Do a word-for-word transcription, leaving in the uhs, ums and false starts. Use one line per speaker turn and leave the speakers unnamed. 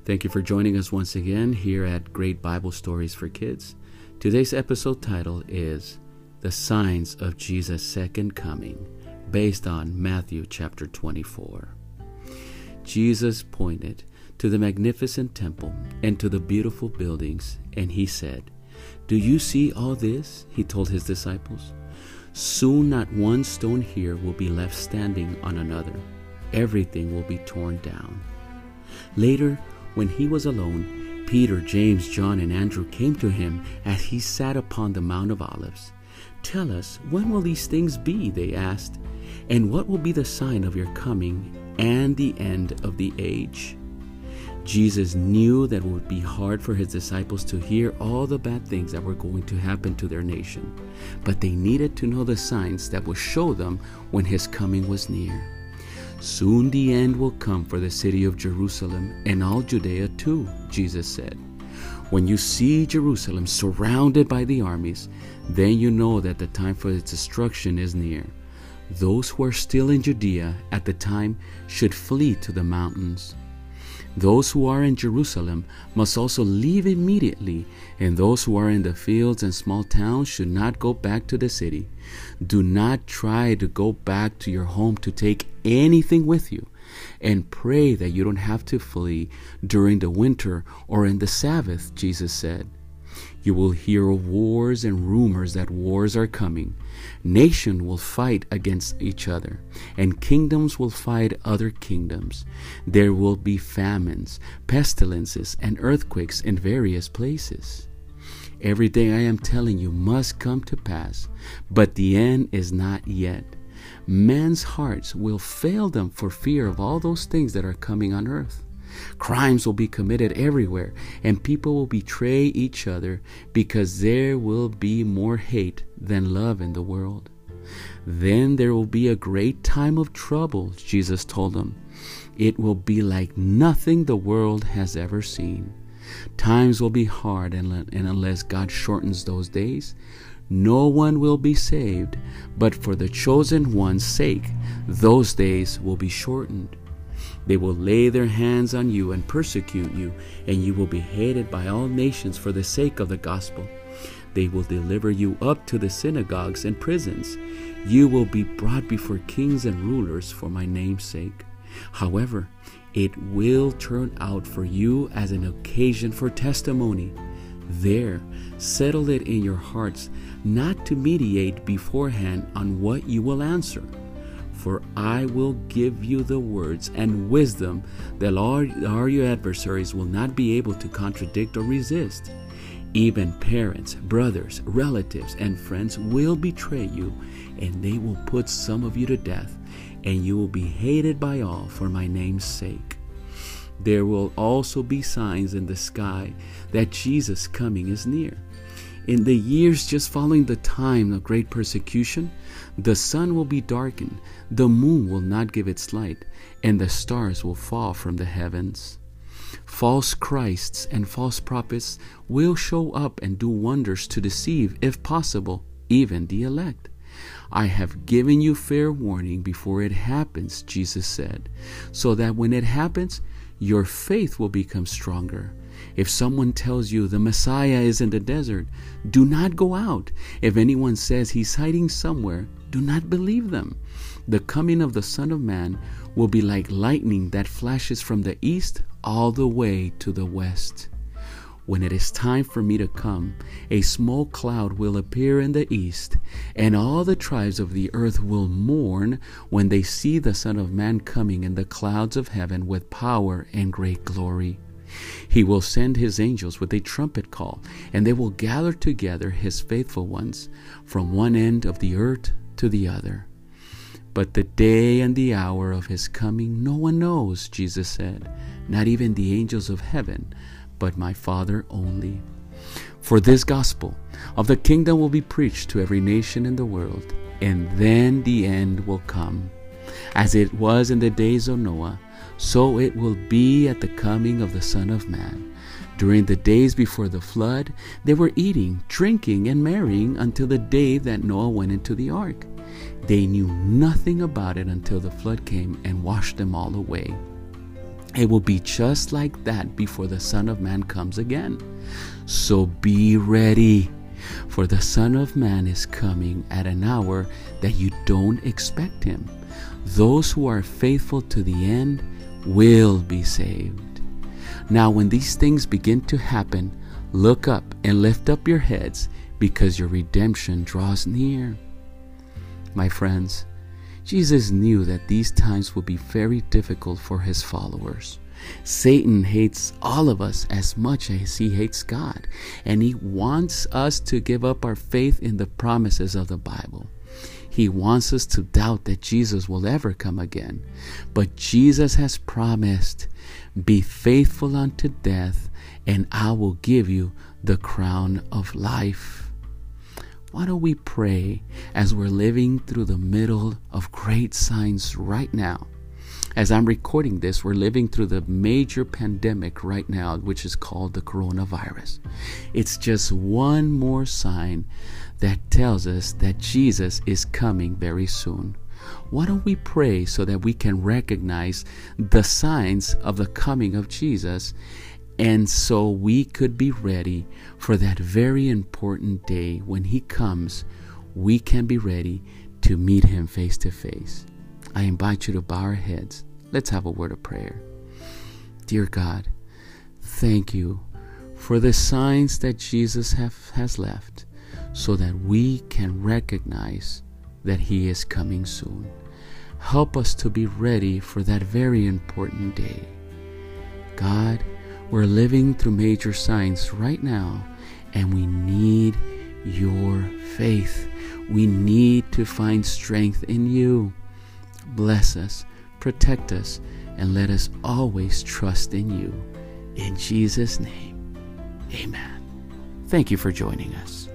Thank you for joining us once again here at Great Bible Stories for Kids. Today's episode title is The Signs of Jesus' Second Coming, based on Matthew chapter twenty-four. Jesus pointed to the magnificent temple and to the beautiful buildings, and he said, "Do you see all this?" He told his disciples. "Soon not one stone here will be left standing on another. Everything will be torn down." Later, when he was alone, Peter, James, John, and Andrew came to him as he sat upon the Mount of Olives. "Tell us, when will these things be?" they asked. "And what will be the sign of your coming and the end of the age?" Jesus knew that it would be hard for his disciples to hear all the bad things that were going to happen to their nation, but they needed to know the signs that would show them when his coming was near. "Soon the end will come for the city of Jerusalem and all Judea too," Jesus said. "When you see Jerusalem surrounded by the armies, then you know that the time for its destruction is near. Those who are still in Judea at the time should flee to the mountains. Those who are in Jerusalem must also leave immediately, and those who are in the fields and small towns should not go back to the city. Do not try to go back to your home to take anything with you, and pray that you don't have to flee during the winter or in the Sabbath," Jesus said. "You will hear of wars and rumors that wars are coming. Nation will fight against each other, and kingdoms will fight other kingdoms. There will be famines, pestilences, and earthquakes in various places. Everything I am telling you must come to pass, but the end is not yet. Men's hearts will fail them for fear of all those things that are coming on earth. Crimes will be committed everywhere, and people will betray each other because there will be more hate than love in the world. Then there will be a great time of trouble," Jesus told them. "It will be like nothing the world has ever seen. Times will be hard, and, and unless God shortens those days, no one will be saved. But for the chosen one's sake, those days will be shortened. They will lay their hands on you and persecute you, and you will be hated by all nations for the sake of the gospel. They will deliver you up to the synagogues and prisons. You will be brought before kings and rulers for my name's sake. However, it will turn out for you as an occasion for testimony. There, settle it in your hearts not to meditate beforehand on what you will answer. For I will give you the words and wisdom that all, all your adversaries will not be able to contradict or resist. Even parents, brothers, relatives, and friends will betray you, and they will put some of you to death, and you will be hated by all for my name's sake. There will also be signs in the sky that Jesus' coming is near. In the years just following the time of great persecution, the sun will be darkened, the moon will not give its light, and the stars will fall from the heavens. False Christs and false prophets will show up and do wonders to deceive, if possible, even the elect. I have given you fair warning before it happens," Jesus said, "so that when it happens, your faith will become stronger. If someone tells you the Messiah is in the desert, do not go out. If anyone says he's hiding somewhere, do not believe them. The coming of the Son of Man will be like lightning that flashes from the east all the way to the west. When it is time for me to come, a small cloud will appear in the east, and all the tribes of the earth will mourn when they see the Son of Man coming in the clouds of heaven with power and great glory. He will send his angels with a trumpet call, and they will gather together his faithful ones from one end of the earth to the other. But the day and the hour of his coming no one knows," Jesus said, "not even the angels of heaven, but my Father only. For this gospel of the kingdom will be preached to every nation in the world, and then the end will come. As it was in the days of Noah, so it will be at the coming of the Son of Man. During the days before the flood, they were eating, drinking, and marrying until the day that Noah went into the ark. They knew nothing about it until the flood came and washed them all away. It will be just like that before the Son of Man comes again. So be ready, for the Son of Man is coming at an hour that you don't expect him. Those who are faithful to the end will be saved. Now, when these things begin to happen, look up and lift up your heads, because your redemption draws near. My friends, Jesus knew that these times would be very difficult for his followers. Satan hates all of us as much as he hates God, and he wants us to give up our faith in the promises of the Bible. He wants us to doubt that Jesus will ever come again. But Jesus has promised, "Be faithful unto death, and I will give you the crown of life." Why don't we pray as we're living through the middle of great signs right now? As I'm recording this, we're living through the major pandemic right now, which is called the coronavirus. It's just one more sign that tells us that Jesus is coming very soon. Why don't we pray so that we can recognize the signs of the coming of Jesus, and so we could be ready for that very important day when he comes? We can be ready to meet him face to face. I invite you to bow our heads. Let's have a word of prayer. Dear God, thank you for the signs that Jesus have, has left, so that we can recognize that he is coming soon. Help us to be ready for that very important day. God, we're living through major signs right now, and we need your faith. We need to find strength in you. Bless us, protect us, and let us always trust in you. In Jesus' name, amen. Thank you for joining us.